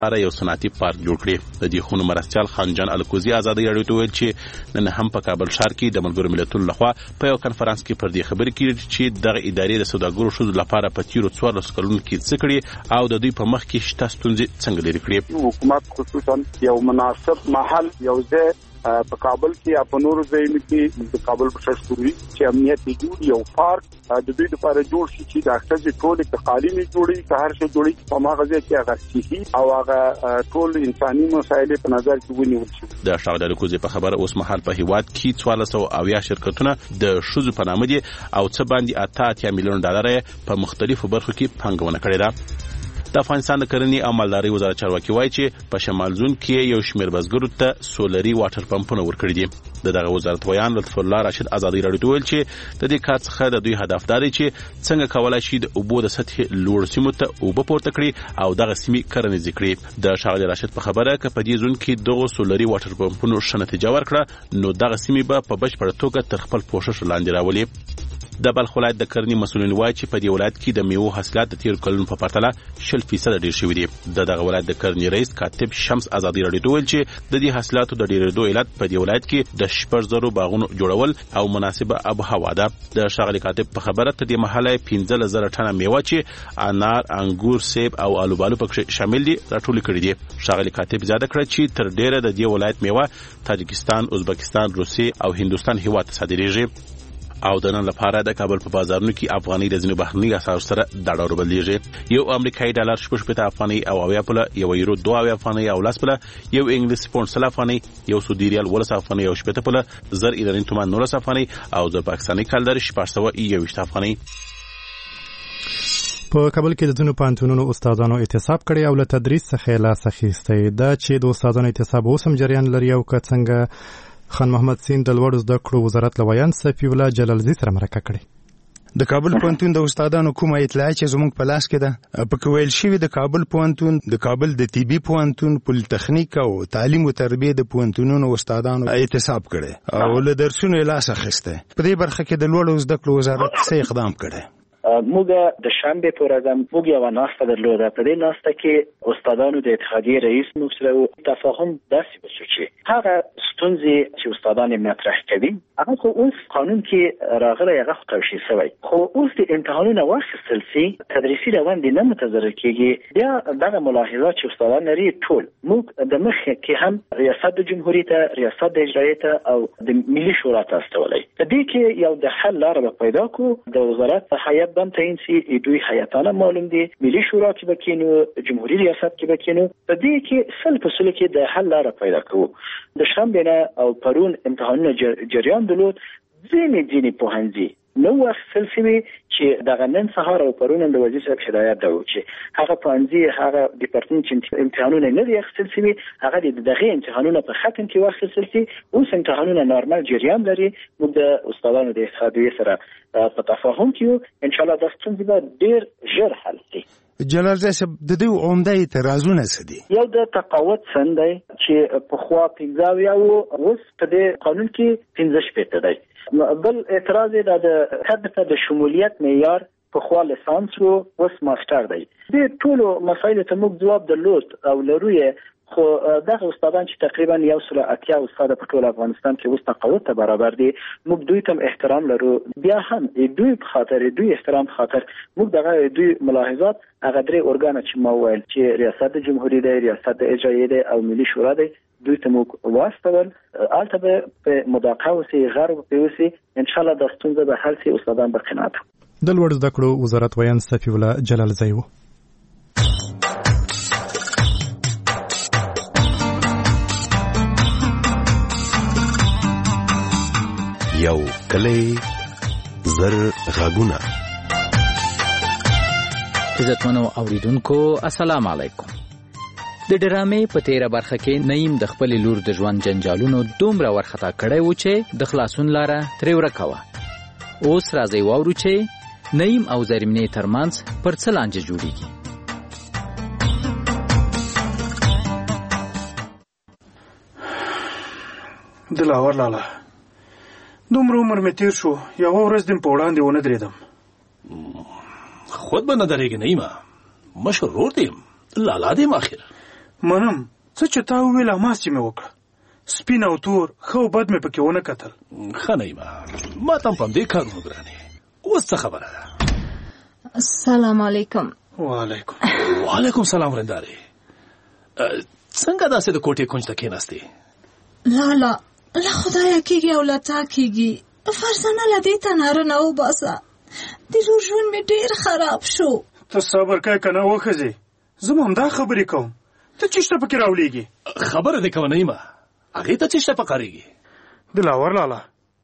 لپاره یو صنعتي پارک جوړ کړي. د دې خونو مرستیال خانجان الکوزي ازادي راډیو ته ویل چې نن هم په کابل ښار کې د ملګرو ملتونو لخوا په یو کنفرانس کې پر دې خبرې کېږي چې دغه ادارې د سوداګرو ښځو لپاره په تیرو 14 کلونو کې څه کړي او د دوی په مخ کې شته ستونزې څنګه لري کړي. حکومت خصوصا یو مناسب محل یو ځای په کابل کې یا په نورو ځایونو کې د کابل په شوري چې امنیت جوړ یو پارک د دوی لپاره جوړ شي چې د اکثر ټول تعلیمي جوړي که هر څه جوړي په ماغه ځای کې هغه صحي او هغه ټول انساني مسایل په نظر کې ونیول شي. د شاغله کوزي په خبره اوس مهال په هیواد کې 1400 شرکتونه د شوزو په نامه دي او څه باندې 88 میلیون ډالر په مختلفو برخو کې پانګونه کړې ده. د افغانستان د کرنې او مالدارۍ وزارت چارواکي وایي چې په شمال زون کې یو شمېر بزګرو ته سولري واټر پمپونه ورکړي دي. دغه وزارت ویان لطف الله راشد ازادي راډیو ته ویل چې د دې کار څخه د دوی هدف دا دی چې څنګه کولای شي د اوبو د سطحې لوړ سیمو ته اوبه پورته کړي او دغه سیمې کرنیزې کړي. د شاغلي راشد په خبره که په دې زون کې دغه سولري واټر پمپونو ښه نتیجه ورکړه نو دغه سیمې به په بشپړه توګه تر خپل پوښښ لاندې راولي. د بلخ ولایت د کرنې مسؤلین وایي چې په دې ولایت کې د میوو حاصلات د تیر کلونو په پرتله 10% ډیر شوي دي. دغه ولایت د کرنې رئیس کاتب شمس ازادي راډیو ته ویل چې د دې حاصلاتو د ډیرېدو علت په دې ولایت کې د 10,000 باغونو جوړول او مناسبه آب و هوا ده. د شاغلي کاتب په خبره ته د محله 15,000 ټنه میوه چې انار، انګور، سیب او الوبالو پکې شامل دي راټول کړي دي. شاغلي کاتب زیاته کړ چې تر ډیره د دې ولایت میوه تاجکستان، ازبکستان، روسیې او هندوستان هیواد ته صادریږي او د نن لپاره د کابل په بازارونو کې افغاني د ځینو بهرني اسعارو سره د ډالر بدلیږي. یو امریکایي ډالر 60 افغاني او 80 پله، یو یورو 2 افغاني او 10 پله، یو انګلیس پوند 30 افغاني، یو سعودي ریال 10 افغاني او 70 پله، زر ایراني تومان 19 افغاني او د پاکستاني کلدر 621 افغاني. په کابل کې د ځینو پوهنتونونو استادانو اعتصاب کړی او له تدریس څخه لاس اخیستی ده چې د استادانو اعتصاب اوس هم جریان لري او که څنګه خان محمد سین د لوړو زده کړو وزارت له ویان صفي الله جلالزي سره مرکه کړې. د کابل پوهنتون د استادانو کومه اطلاع چې زموږ په لاس کې ده په ویل شوی د کابل پوهنتون، د کابل د طبي پوهنتون، پولیټیکنیک او تعلیم او تربیه د پوهنتونونو استادانو اعتصاب کړي او له درسونو لاس اخیسته. په دې برخه کې د لوړو زده کړو وزارت څه اقدام کړي؟ موږ د شنبه پر ورځ موږ یو ناسته درلوده. په دې ناسته کې استادانو د اتحادیې رئیس موږ سره تفاهم داسې وشو چې هغه ستونزې چې استادان مطرح کوي هغه خو اوس قانون کې راغلی، هغه توشیح شوی، خو اوس د امتحانونو واخیستل سي تدریسي روان دي نه متضرر کېږي. بیا دغه ملاحظات چې استادان لري ټول موږ د مخ کې هم ریاست جمهوریت ته، ریاست د اجرایې ته او د ملي شورا ته استولای. په دې کې یو د حل لاره پیدا کو. د وزارت هیئت بم تعیین سي، دوی هیئتانه معلوم دي، ملي شورا کې بکینو، جمهوریت ریاست کې بکینو. په دې کې سل په سل کې د حل لاره پیدا کوو. د شنبه او پرون امتحانونه جریان درلود. ځینې پوهنځي نو وخت سلسوي چې دغه نن سهار او پرون د وزیر صاحب هدایت ده چې هغه پوهنځي هغه ډیپارتمنټ چې امتحانونه نه دي اخیستل سوي هغه دغه امتحانونه په ختم کې واخیستل سي. اوس امتحانونه نارمل جریان لري. موږ د استادانو د اتحادیې سره په تفاهم کې ان شاء الله د ستونزې به ډیر ژر حل شي. جلال صاحب د دې عمده اعتراضونه څه دي؟ یو د تقاوت سند دی چې په خوا 15 او اوس په دې قانون کې 15 دی. بل اعتراض د هدف د شمولیت معیار په خوا لیسانس او اوس ماستر دی. د ټولو مسایلو ته موږ جواب درلود او لروي خو دغه استادان چې تقریبا 180 استاد په ټول افغانستان کې اوس تقاوت ته برابر دي. موږ دوی ته احترام لرو. بیا هم دوی په خاطر دوی احترام خاطر موږ دغه دوی ملاحظات هغه درې اورګان چې ما ویل چې ریاست جمهوریت دی، ریاست اجرایې دی او ملي شورا دی، دوی ته موږ واستول. البته په مداقه وسی غرب په وسی ان شاء الله د ستونزې به حل سي. استادان به قناعت. د لوړ زده کړو وزارت ویان صفي الله جلالزي و. یو کلی زر غاګونه. عزتمنو اوریدونکو السلام علیکم. د ډرامې په تیره برخه کې نعیم د خپل لور د ژوند جنجالونو دومره ورخطا کړی و چې د خلاصون لاره ترې ورکه وه. اوس راځئ واورو چې نعیم او زرمینې ترمنځ پر څه لانجه جوړیږي. دلاور لالا، دومره عمر مې تیر شو، یوه ورځ دې په وړاندې ونه درېدم. خود به نه درېږې نعیمه، مشر ورور دې یم، لالا دې یم. آخر منم څه چې تا وویل هماغسې مې وکړه. سپین او تور ښه او بد مې پکې ونه کتل. ښه نعیمه، ما ته هم په همدې کارونه ګرانې. اوس څه خبره ده؟ السلام علیکم. وعلیکم سلام ورندارې. څنګه داسې د کوټې کونج ته کېناستې؟ لالا له خدایه کېږي او له تا کېږي، فرزانه له دې تناره نه وباسه. د ورور ژوند مې ډېر خراب شو. ته صبر کوې که نه وښځې؟ زه هم همدا خبرې کوم، ته چېشته پکې راولېږې؟ خبره دې کوه نعیمه، هغې ته چېشته پکارېږي؟ دلاور لالا،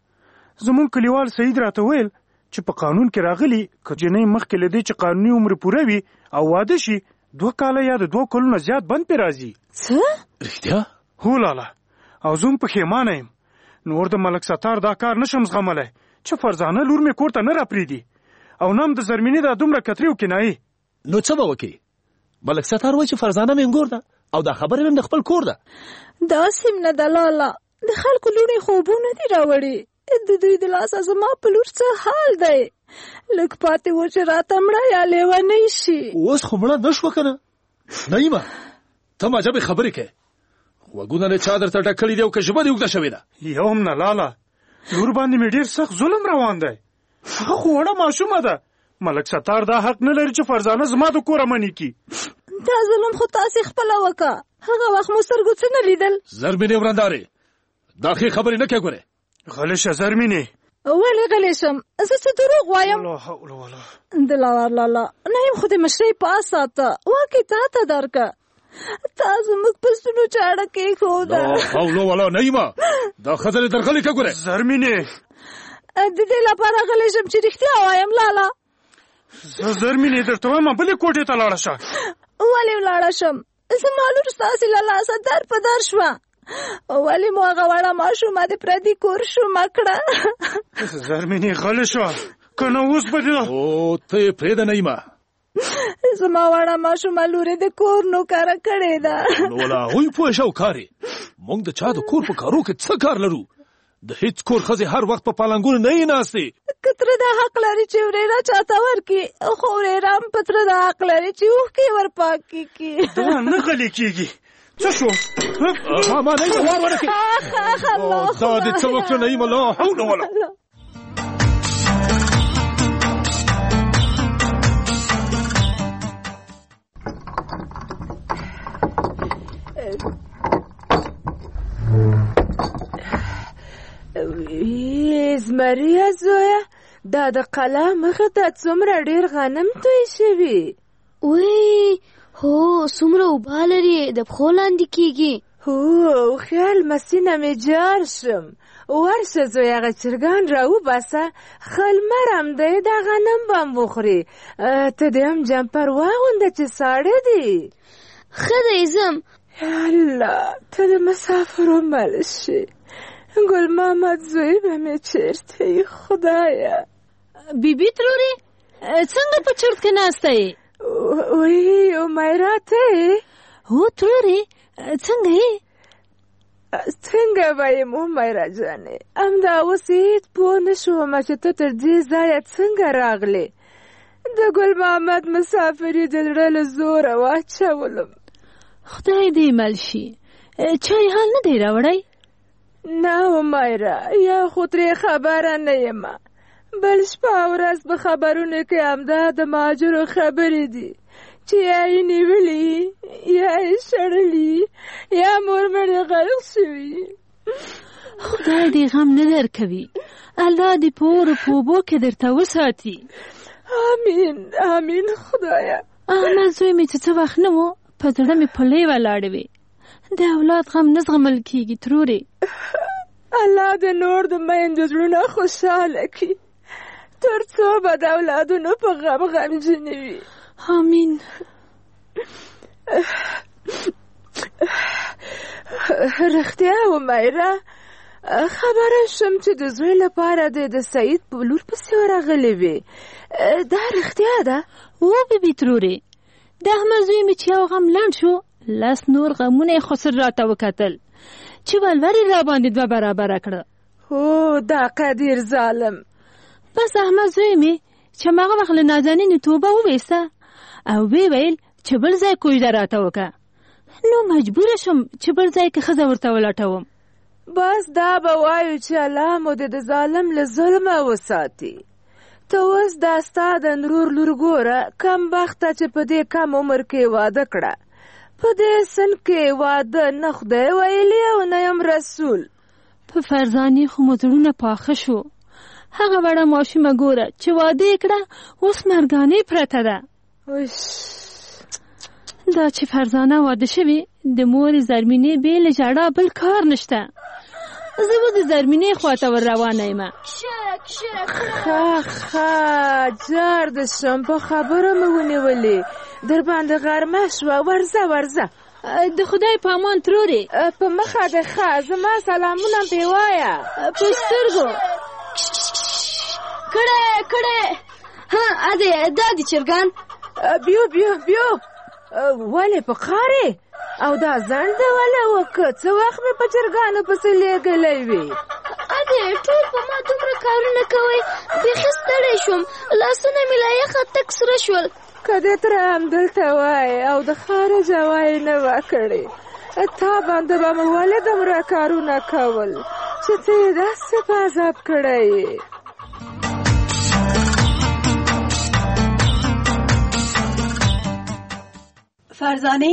زمونږ کلیوال سعید راته ویل چې په قانون کې راغلي که جنۍ مخکې له دې چې قانوني عمر پوره وي او واده شي 2 کاله یا د 2 کلونو زیات بند پې راځي. څه؟ رښتیا؟ هو لالا، او زه هم پښېمانه یم. نور د ملک ستار دا کار نشم زغملی چې فرزانه لور مې کور ته نه راپرېږدي او نه هم د زرمینې دا دومره کترې او کنایې. نو څه به وکړي؟ ملک ستار وایي چې فرزانه مې انګور ده او دا خبره مې د خپل کور ده. داسې هم نه ده لالا، د خلکو لوڼې خوبونه دي راوړي. د دوی د لاسه زما په لور څه حال دی؟ لږ پاتې و چې راته مړه یا لیونۍ شي. اوس خو مړه نه شوه که نه؟ نعیمه ته عجبې خبرې کوې. غوږونه دې چا درته ډک کړي دي او که ژبه دې اوږده شوې ده؟ یو هم نه لالا، لور باندې مې ډېر سخت ظلم روان دی. هغه خو وړه ماشومه ده. ملک ستار دا حق نه لري چې فرزانه زما د کوره منې کړي. دا ظلم خو تاسې خپله وکړه. هغه وخت مو سترګو څه نه لیدل؟ زرمینې ورندارې، دا ښې خبرې نه کوې. ګورې غلی شه زرمینې. ولې غلی شم؟ زه څه دروغ وایم؟ دلاور لالا، نعیم خو د مشرۍ پاس ساته، واکې تا ته درکه. تا زموږ په ستونو چاړه کېښوده. لا حول ولا نعیمه، دا ښځه دې درغلې که. ګورې زرمینې، د دې لپاره غلی شم چې رښتیا وایم لالا. زه زرمینې درته وایم بلې کوټې ته لاړه شه. ولې ولاړه شم؟ زما لور ستاسې له لاسه در په در شوه. ولې مو هغه وړه ماشومه د پردي کور شومه کړه؟ زرمینې غلی شوه که نه اوس به دې. او ته یې پرېږده نعیمه، زما وړه ماشومه لور یې د کور نوکره کړې ده. نو ولا هغوی پوه شه او کار یې. موږ د چا د کور په کارو کې څه کار لرو؟ د هیڅ کور ښځې هر وخت په پالنګونو نه یې ناستې. که تره دا حق لري چې ورېره چاته ورکړي، خو ورېره هم په تره دا حق لري چې اوښکې ورپاکې کړي. دا نه غلی کېږي. څه شو؟ ما نعیمه وار ونه کړې. دا دې څه وکړه نعیمه؟ لا حول ولا. زمريه زویه، دا د قلا مخې ته څومره ډېر غنم توی شوي. وی هو، څومره اوبه لري، د پښو لاندې کېږي. هو، خیال مسینه مې جار شم. ورشه زویه، هغه چرګان راوباسه، ښه لمر هم دی، دا غنم به هم وخوري. ته دې هم جمپر واغونده چې ساړه دي. ښه دی ځم. الله، ته د مسافرو مل شي. ګل محمد زوی به مې چېرته یې خدایه؟ بیبي ترورې، څنګه په چرت کې ناسته یې؟ وی امیرا ته یې؟ هو ترورې، څنګه یې؟ څنګه به یم امیرا جانې، همدا اوس هېڅ پوه نه شومه چې ته تر دې ځایه څنګه راغلې. د ګل محمد مسافري د زړه له زوره واچولم. خدای دې مل شي. چای حال نه دی راوړی؟ نه امیرا، یا خو ترې خبره نه یم. بل شپه ورځ په خبرونو کې همدا د مهاجرو خبرې دي چې یا یې نیولي، یا یې شړلي، یا مورمړې غرق شوي. خدای دې غم نه درکوي. الله دې په اور په اوبو کې درته وساتي. امین امین خدایه. احمد زوی مې چې څه وخت نه و، په زړه مې پلې ولاړې وې. د اولاد غم نه زغمل کېږي ترورې. الله د نور د میندو زړونه خوشحاله کړي، تر څو به د اولادونو په غم غمجنې وي. آمین. رښتیا امیرا، خبره شم چې د زوی لپاره د سعید په لور پسې ورغلې وې. دا رښتیا ده؟ و بیبي ترورې، د احمد زوی مې چې یو غم لنډ شو، لاس نور غمونه یې خسر راته وکتل چې ولور یې راباندې 2 برابره کړه. هو، دا قدیر ظالم. بس احمد زوی مې چې هماغه وخت له نازنینې توبه وویسته او ویې ویل چې بل ځای کوژده راته وکړه. نو مجبور شم چې بل ځای کې ښځه ورته ولټوم. بس دا به وایو چې الله مو د ظالم له ظلمه وساتي. ته اوس دا ستا د نرور لور ګوره، کم بخته چې په دې کم عمر کې واده کړه. په دې سن کې واده نه خدای ویلي او نه یم رسول. په فرزانې خو مو زړونه پاخه شو. هغه وړه ماشومه ګوره چې واده یې کړه اوس مرګانې پرته ده. دا چې فرزانه واده شوي د مورې زرمینې بې له ژړا بل کار نشته. زه به د زرمینې خواته ور روانه یم. ښه جار د شم په خبره مې ونیولې. در باندې غرمه شوه. ورځه د خدای په امان ترورې. په مخه د ښه زما سلامونه پې وایه. په سترګو کړه ها اده دا دي چرګان. بیو ولې په قارې او دا زنده ولا وکړه. څه وخت مې په چرګانو پسې لېږلی وي. اده ټول په ما دومره کارونه کوئ بیخي ستړی شوم. لاسونه مې له یخه تک سره شول. که دې تره همدلته وای او د ښاره جوای نه وه کړې تا باندې به مې ولې دومره کارونه کول چې ته یې داسې په عذاب کړی یې. فرزانې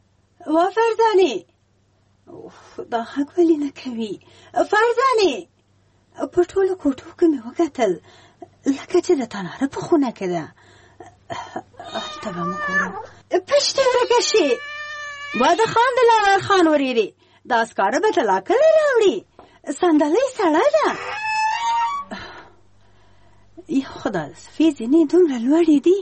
دا غږ ولې نه کوي؟ فرزانې په ټولو کوټو کې مې وکتل لکه چې د تناره په خونه کې ده. ته به مو ګورم پشتې ورکه شي. واده خان د لاور خان وریری دا سکاره به طلا کله راوړي. صندلۍ سړه ده. یا خدا صفي ځینې دومره لوړې دي.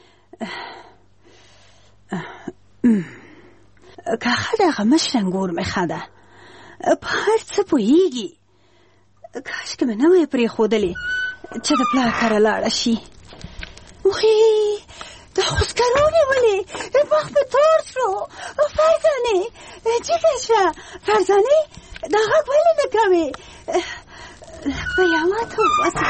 که ښه دغه مشرنګور مې ښه ده. په هر څه پوهېږي. کاشکې مې نه وی پرېښودلې چې د پلار کره لاړه شي. وی دا خو سکرونې ولې مخ مې تور شو. فرزانې جګه شه. فرزانې دا غږ ولې نه کوې؟ لږ به یې ماته وباسه.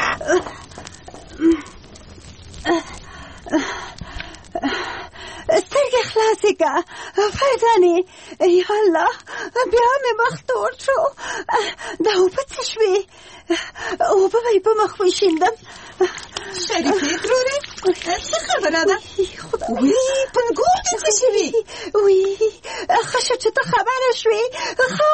سترګې خلاصې که فرزانې. یا الله بیا مې مخ تور شو. دا اوبه څه شوې؟ اوبه به یې په مخ وشیندم. شریفې ترورې څه خبره ده؟ وی پنګور دې څه شوي؟ وی ښه شو چې ته خبره شوې. ښه